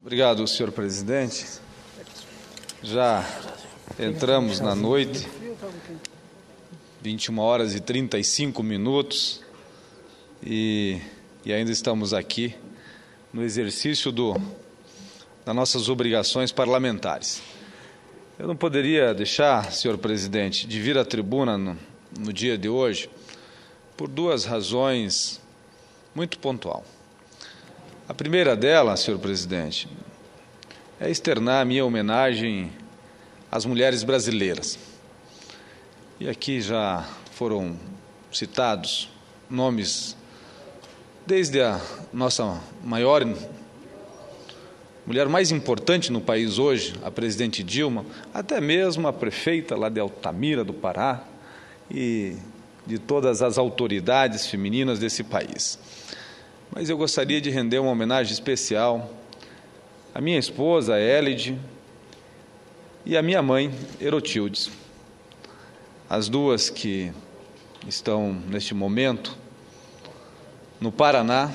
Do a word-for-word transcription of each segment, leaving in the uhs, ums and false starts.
Obrigado, senhor presidente. Já entramos na noite, vinte e uma horas e trinta e cinco minutos, e, e ainda estamos aqui no exercício do, das nossas obrigações parlamentares. Eu não poderia deixar, senhor presidente, de vir à tribuna no, no dia de hoje por duas razões muito pontuais. A primeira delas, senhor presidente, é externar a minha homenagem às mulheres brasileiras. E aqui já foram citados nomes desde a nossa maior mulher mais importante no país hoje, a presidente Dilma, até mesmo a prefeita lá de Altamira, do Pará, e de todas as autoridades femininas desse país. Mas eu gostaria de render uma homenagem especial à minha esposa, Élide, e à minha mãe, Herotildes. As duas que estão, neste momento, no Paraná,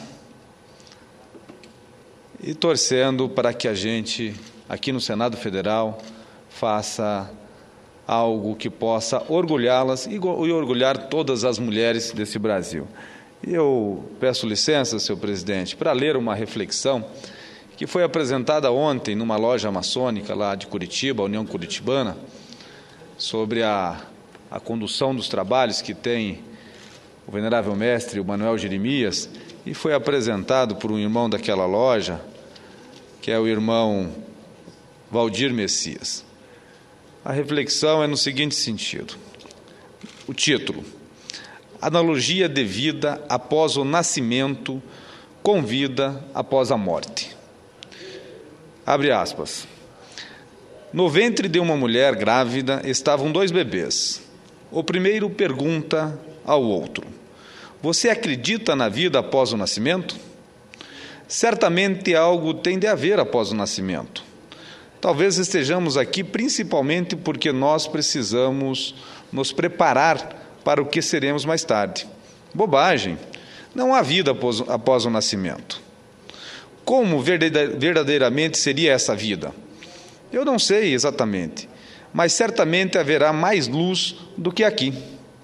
e torcendo para que a gente, aqui no Senado Federal, faça algo que possa orgulhá-las e orgulhar todas as mulheres desse Brasil. E eu peço licença, senhor presidente, para ler uma reflexão que foi apresentada ontem numa loja maçônica lá de Curitiba, a União Curitibana, sobre a, a condução dos trabalhos que tem o venerável mestre, o Manuel Jeremias, e foi apresentado por um irmão daquela loja, que é o irmão Valdir Messias. A reflexão é no seguinte sentido. O título: Analogia de vida após o nascimento com vida após a morte. Abre aspas. No ventre de uma mulher grávida estavam dois bebês. O primeiro pergunta ao outro: você acredita na vida após o nascimento? Certamente algo tem de haver após o nascimento. Talvez estejamos aqui principalmente porque nós precisamos nos preparar para o que seremos mais tarde. Bobagem! Não há vida após, após o nascimento. Como verdadeiramente seria essa vida? Eu não sei exatamente, mas certamente haverá mais luz do que aqui.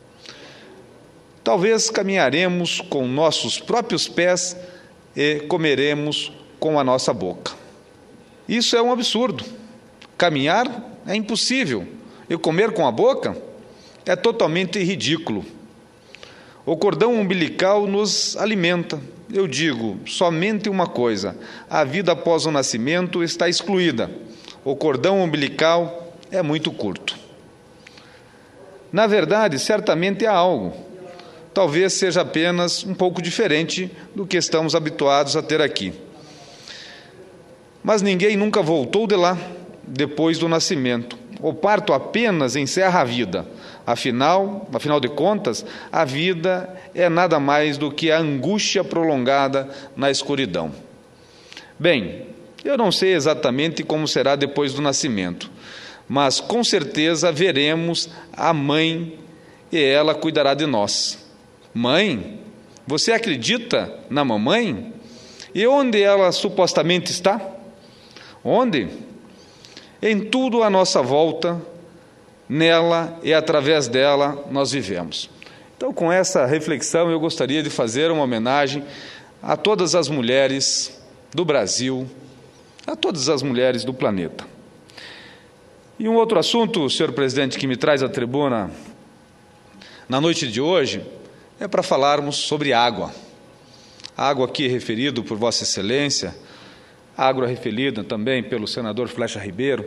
Talvez caminharemos com nossos próprios pés e comeremos com a nossa boca. Isso é um absurdo. Caminhar é impossível e comer com a boca é totalmente ridículo. O cordão umbilical nos alimenta. Eu digo somente uma coisa: a vida após o nascimento está excluída. O cordão umbilical é muito curto. Na verdade, certamente há algo. Talvez seja apenas um pouco diferente do que estamos habituados a ter aqui. Mas ninguém nunca voltou de lá depois do nascimento. O parto apenas encerra a vida. Afinal, afinal de contas, a vida é nada mais do que a angústia prolongada na escuridão. Bem, eu não sei exatamente como será depois do nascimento, mas com certeza veremos a mãe e ela cuidará de nós. Mãe? Você acredita na mamãe? E onde ela supostamente está? Onde? Em tudo à nossa volta, nela e através dela nós vivemos. Então, com essa reflexão, eu gostaria de fazer uma homenagem a todas as mulheres do Brasil, a todas as mulheres do planeta. E um outro assunto, senhor presidente, que me traz à tribuna na noite de hoje, é para falarmos sobre água. Água aqui referido por Vossa Excelência, água referida também pelo senador Flecha Ribeiro.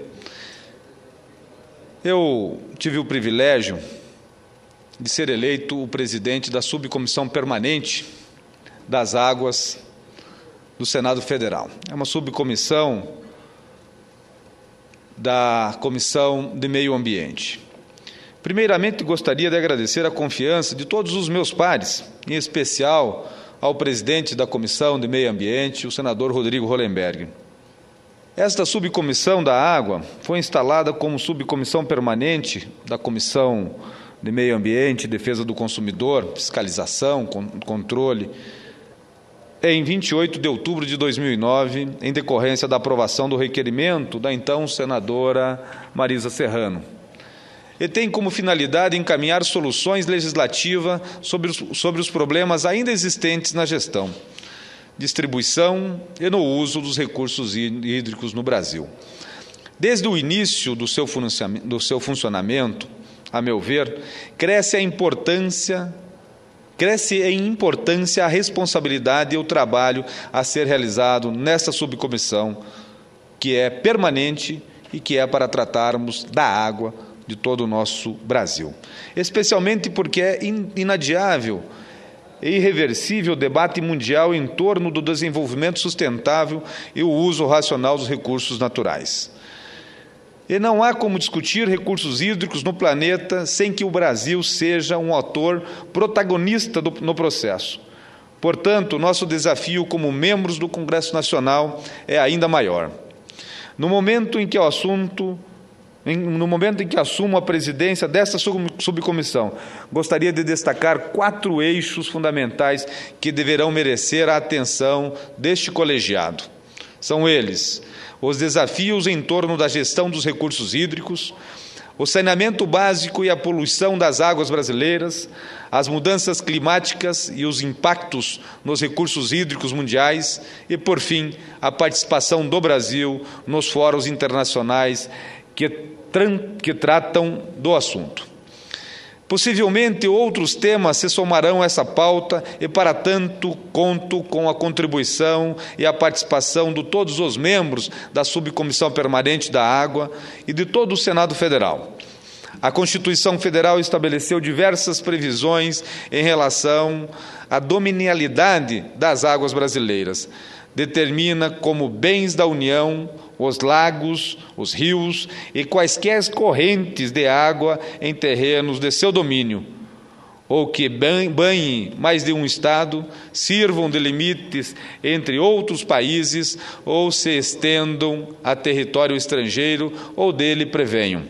Eu tive o privilégio de ser eleito o presidente da subcomissão permanente das águas do Senado Federal. É uma subcomissão da Comissão de Meio Ambiente. Primeiramente, gostaria de agradecer a confiança de todos os meus pares, em especial ao presidente da Comissão de Meio Ambiente, o senador Rodrigo Hollenberg. Esta subcomissão da água foi instalada como subcomissão permanente da Comissão de Meio Ambiente, Defesa do Consumidor, Fiscalização, Controle em vinte e oito de outubro de dois mil e nove, em decorrência da aprovação do requerimento da então senadora Marisa Serrano. E tem como finalidade encaminhar soluções legislativas sobre os, sobre os problemas ainda existentes na gestão, distribuição e no uso dos recursos hídricos no Brasil. Desde o início do seu funcionamento, do seu funcionamento, a meu ver, cresce a importância, cresce em importância a responsabilidade e o trabalho a ser realizado nesta subcomissão, que é permanente e que é para tratarmos da água de todo o nosso Brasil. Especialmente porque é inadiável e irreversível o debate mundial em torno do desenvolvimento sustentável e o uso racional dos recursos naturais. E não há como discutir recursos hídricos no planeta sem que o Brasil seja um ator protagonista do, no processo. Portanto, nosso desafio como membros do Congresso Nacional é ainda maior. No momento em que o assunto No momento em que assumo a presidência desta subcomissão, gostaria de destacar quatro eixos fundamentais que deverão merecer a atenção deste colegiado. São eles: os desafios em torno da gestão dos recursos hídricos, o saneamento básico e a poluição das águas brasileiras, as mudanças climáticas e os impactos nos recursos hídricos mundiais e, por fim, a participação do Brasil nos fóruns internacionais que, que tratam do assunto. Possivelmente outros temas se somarão a essa pauta e, para tanto, conto com a contribuição e a participação de todos os membros da Subcomissão Permanente da Água e de todo o Senado Federal. A Constituição Federal estabeleceu diversas previsões em relação à dominialidade das águas brasileiras. Determina como bens da União os lagos, os rios e quaisquer correntes de água em terrenos de seu domínio, ou que banhem mais de um estado, sirvam de limites entre outros países ou se estendam a território estrangeiro ou dele prevenham.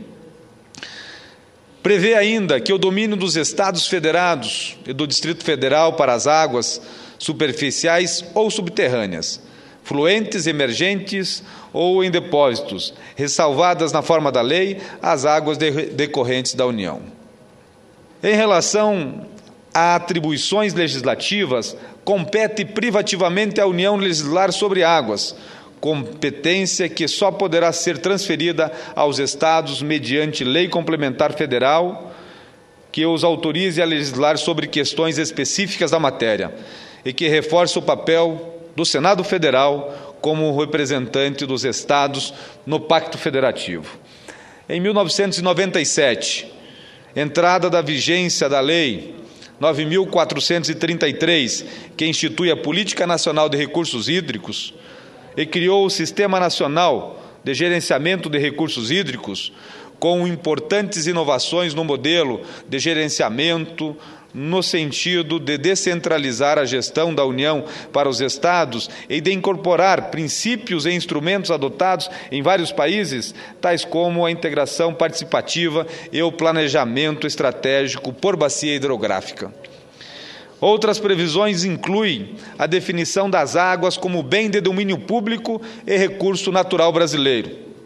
Prevê ainda que o domínio dos Estados Federados e do Distrito Federal para as águas superficiais ou subterrâneas, fluentes, emergentes ou em depósitos, ressalvadas na forma da lei, as águas decorrentes da União. Em relação a atribuições legislativas, compete privativamente à União legislar sobre águas, competência que só poderá ser transferida aos Estados mediante lei complementar federal que os autorize a legislar sobre questões específicas da matéria e que reforce o papel do Senado Federal como representante dos Estados no Pacto Federativo. Em mil novecentos e noventa e sete, entrada da vigência da Lei nove mil quatrocentos e trinta e três, que institui a Política Nacional de Recursos Hídricos e criou o Sistema Nacional de Gerenciamento de Recursos Hídricos, com importantes inovações no modelo de gerenciamento, no sentido de descentralizar a gestão da União para os Estados e de incorporar princípios e instrumentos adotados em vários países, tais como a integração participativa e o planejamento estratégico por bacia hidrográfica. Outras previsões incluem a definição das águas como bem de domínio público e recurso natural brasileiro,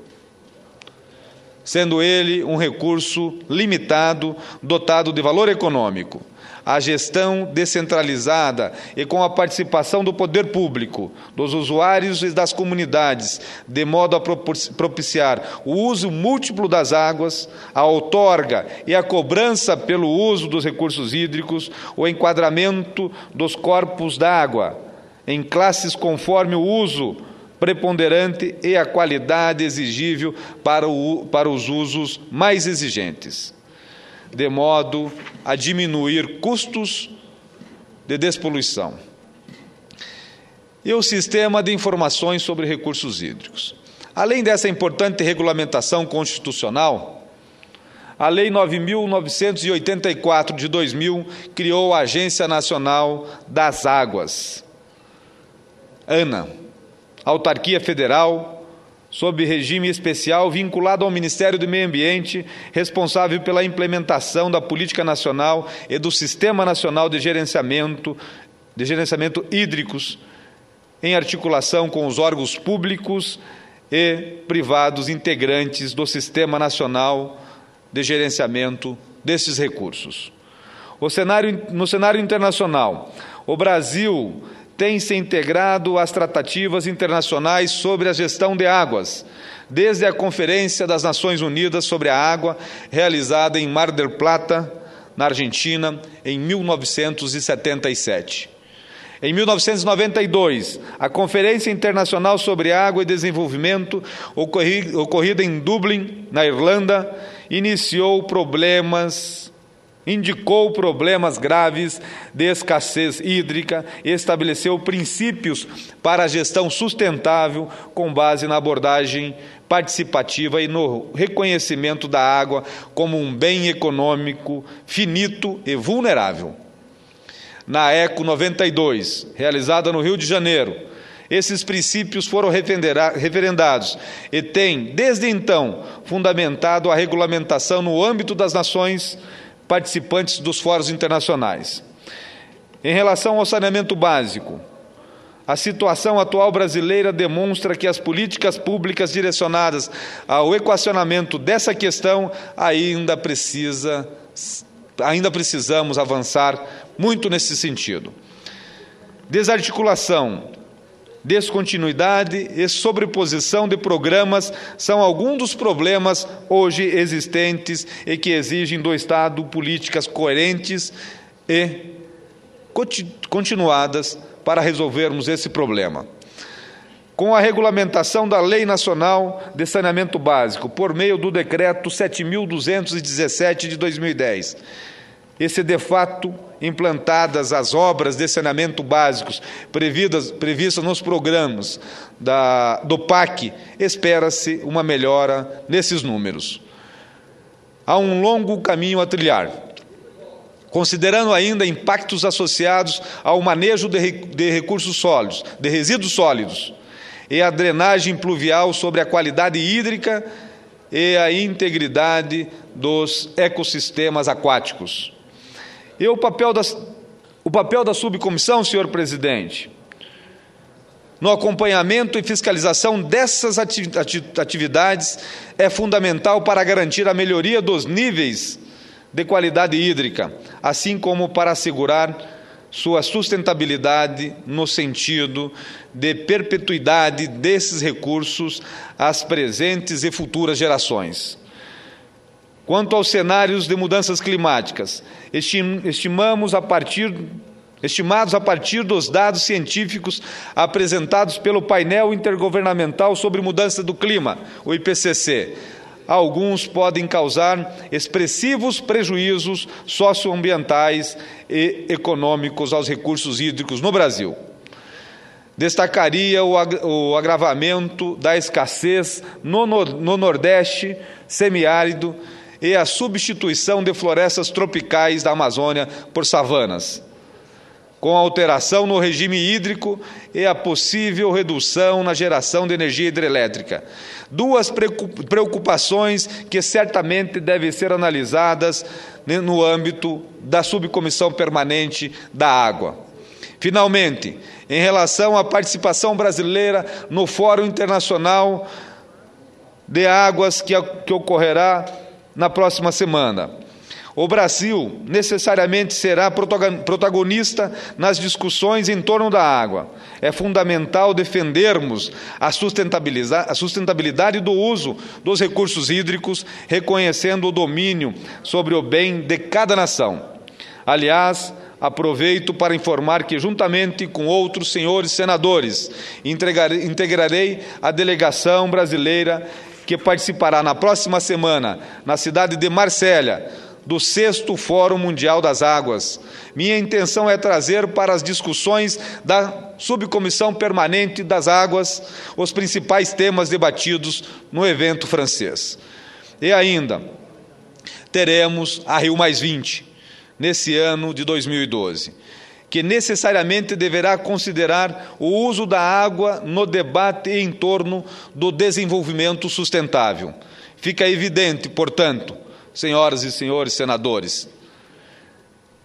sendo ele um recurso limitado, dotado de valor econômico. A gestão descentralizada e com a participação do poder público, dos usuários e das comunidades, de modo a propiciar o uso múltiplo das águas, a outorga e a cobrança pelo uso dos recursos hídricos, o enquadramento dos corpos d'água em classes conforme o uso preponderante e a qualidade exigível para, o, para os usos mais exigentes, de modo a diminuir custos de despoluição. E o sistema de informações sobre recursos hídricos. Além dessa importante regulamentação constitucional, a Lei nove mil novecentos e oitenta e quatro de dois mil criou a Agência Nacional das Águas, ANA, autarquia federal, sob regime especial vinculado ao Ministério do Meio Ambiente, responsável pela implementação da Política Nacional e do Sistema Nacional de Gerenciamento, de Gerenciamento Hídricos, em articulação com os órgãos públicos e privados integrantes do Sistema Nacional de Gerenciamento desses recursos. O cenário, no cenário internacional, o Brasil tem se integrado às tratativas internacionais sobre a gestão de águas, desde a Conferência das Nações Unidas sobre a Água, realizada em Mar del Plata, na Argentina, em mil novecentos e setenta e sete. Em mil novecentos e noventa e dois, a Conferência Internacional sobre Água e Desenvolvimento, ocorrida em Dublin, na Irlanda, iniciou problemas, indicou problemas graves de escassez hídrica e estabeleceu princípios para a gestão sustentável com base na abordagem participativa e no reconhecimento da água como um bem econômico finito e vulnerável. Na ECO noventa e dois, realizada no Rio de Janeiro, esses princípios foram referendados e têm, desde então, fundamentado a regulamentação no âmbito das nações participantes dos fóruns internacionais. Em relação ao saneamento básico, a situação atual brasileira demonstra que as políticas públicas direcionadas ao equacionamento dessa questão ainda precisa, ainda precisamos avançar muito nesse sentido. Desarticulação, descontinuidade e sobreposição de programas são alguns dos problemas hoje existentes e que exigem do Estado políticas coerentes e continuadas para resolvermos esse problema. Com a regulamentação da Lei Nacional de Saneamento Básico, por meio do Decreto sete mil duzentos e dezessete de dois mil e dez, e se de fato implantadas as obras de saneamento básicos previstas, previstas nos programas da, do P A C, espera-se uma melhora nesses números. Há um longo caminho a trilhar, considerando ainda impactos associados ao manejo de, de recursos sólidos, de resíduos sólidos, e a drenagem pluvial sobre a qualidade hídrica e a integridade dos ecossistemas aquáticos. E o papel, das, o papel da subcomissão, senhor presidente, no acompanhamento e fiscalização dessas atividades é fundamental para garantir a melhoria dos níveis de qualidade hídrica, assim como para assegurar sua sustentabilidade no sentido de perpetuidade desses recursos às presentes e futuras gerações. Quanto aos cenários de mudanças climáticas, estimamos a partir, estimados a partir dos dados científicos apresentados pelo Painel Intergovernamental sobre Mudança do Clima, o I P C C, alguns podem causar expressivos prejuízos socioambientais e econômicos aos recursos hídricos no Brasil. Destacaria o agravamento da escassez no, no Nordeste semiárido e a substituição de florestas tropicais da Amazônia por savanas, com alteração no regime hídrico e a possível redução na geração de energia hidrelétrica. Duas preocupações que certamente devem ser analisadas no âmbito da Subcomissão Permanente da Água. Finalmente, em relação à participação brasileira no Fórum Internacional de Águas que, que ocorrerá na próxima semana. O Brasil necessariamente será protagonista nas discussões em torno da água. É fundamental defendermos a sustentabilidade, a sustentabilidade do uso dos recursos hídricos, reconhecendo o domínio sobre o bem de cada nação. Aliás, aproveito para informar que, juntamente com outros senhores senadores, integrarei a delegação brasileira que participará na próxima semana, na cidade de Marsella, do sexto Fórum Mundial das Águas. Minha intenção é trazer para as discussões da Subcomissão Permanente das Águas os principais temas debatidos no evento francês. E ainda, teremos a Rio mais vinte, nesse ano de dois mil e doze, que necessariamente deverá considerar o uso da água no debate em torno do desenvolvimento sustentável. Fica evidente, portanto, senhoras e senhores senadores,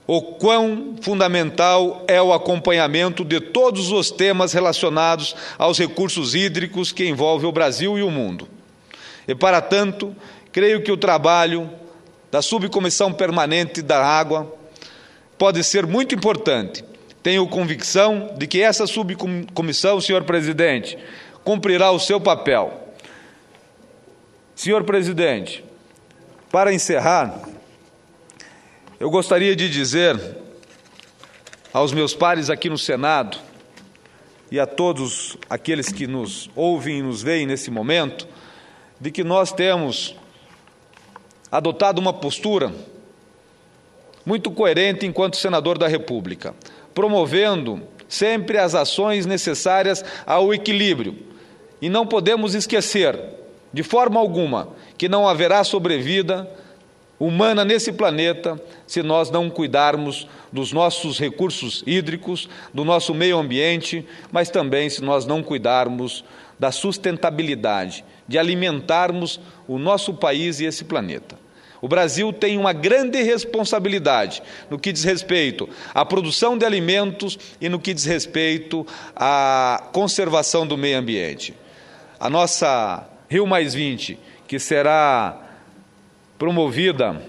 o quão fundamental é o acompanhamento de todos os temas relacionados aos recursos hídricos que envolvem o Brasil e o mundo. E, para tanto, creio que o trabalho da Subcomissão Permanente da Água pode ser muito importante. Tenho convicção de que essa subcomissão, senhor presidente, cumprirá o seu papel. Senhor presidente, para encerrar, eu gostaria de dizer aos meus pares aqui no Senado e a todos aqueles que nos ouvem e nos veem nesse momento, de que nós temos adotado uma postura muito coerente enquanto senador da República, promovendo sempre as ações necessárias ao equilíbrio. E não podemos esquecer, de forma alguma, que não haverá sobrevida humana nesse planeta se nós não cuidarmos dos nossos recursos hídricos, do nosso meio ambiente, mas também se nós não cuidarmos da sustentabilidade, de alimentarmos o nosso país e esse planeta. O Brasil tem uma grande responsabilidade no que diz respeito à produção de alimentos e no que diz respeito à conservação do meio ambiente. A nossa Rio mais vinte, que será promovida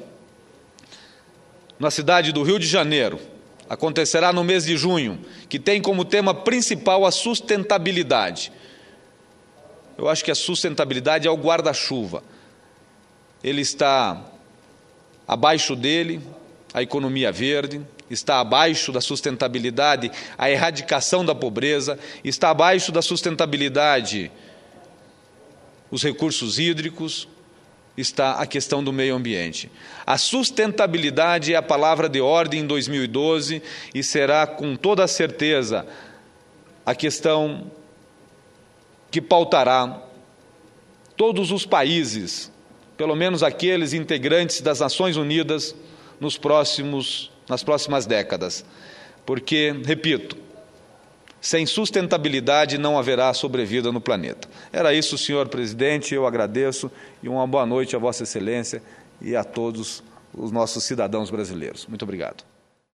na cidade do Rio de Janeiro, acontecerá no mês de junho, que tem como tema principal a sustentabilidade. Eu acho que a sustentabilidade é o guarda-chuva. Ele está abaixo dele, a economia verde, está abaixo da sustentabilidade, a erradicação da pobreza, está abaixo da sustentabilidade, os recursos hídricos, está a questão do meio ambiente. A sustentabilidade é a palavra de ordem em dois mil e doze e será, com toda a certeza, a questão que pautará todos os países, pelo menos aqueles integrantes das Nações Unidas, nos próximos, nas próximas décadas. Porque, repito, sem sustentabilidade não haverá sobrevida no planeta. Era isso, senhor presidente, eu agradeço e uma boa noite a Vossa Excelência e a todos os nossos cidadãos brasileiros. Muito obrigado.